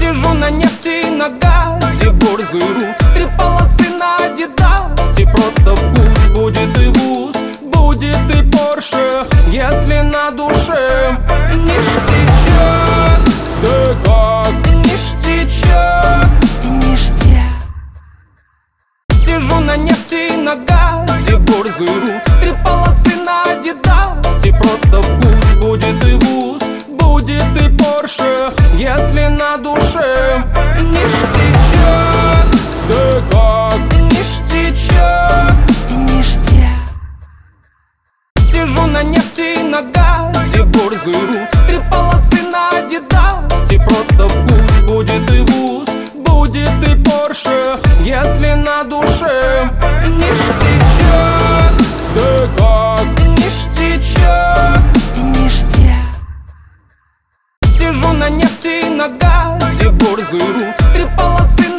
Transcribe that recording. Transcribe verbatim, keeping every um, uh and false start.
Сижу на нефти и на газе, борзый рус. Три полосы на Адидасе, просто вкус. Будет и вуз, будет и Порше, если на душе ништячок. Да как ништячок, ништяк. Сижу на нефти и на газе, борзый рус. Три полосы на Адидасе, просто вкус. Будет и вуз, будет и Порше, если на душе ништячок. Да как ништячок, ништяк. Сижу на нефти и на газе, борзый рус. Три полосы на Адидасе, просто вкус. Будет и вуз, будет и Порше, если на душе ништячок. Да как ништячок, ништяк. Сижу на нефти и на газе, борзый рус. Три полосы